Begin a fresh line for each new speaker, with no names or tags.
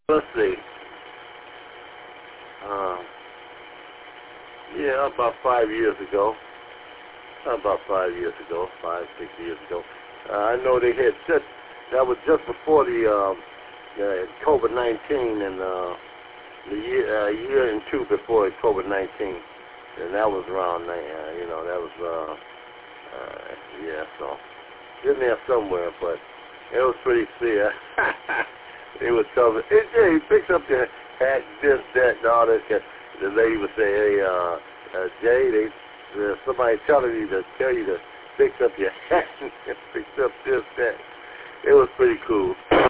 Let's see. Yeah, about 5 years ago. About 5 years ago, 6 years ago. I know they had just, that was just before the COVID-19 and the year and two before COVID-19. And that was around, that was, yeah, so in there somewhere, but it was pretty clear. It was tough. He picks up your hat, this, that, and all that. The lady would say, hey, Jay, somebody telling you to tell you to fix up your hat and fix up this, that. It was pretty cool.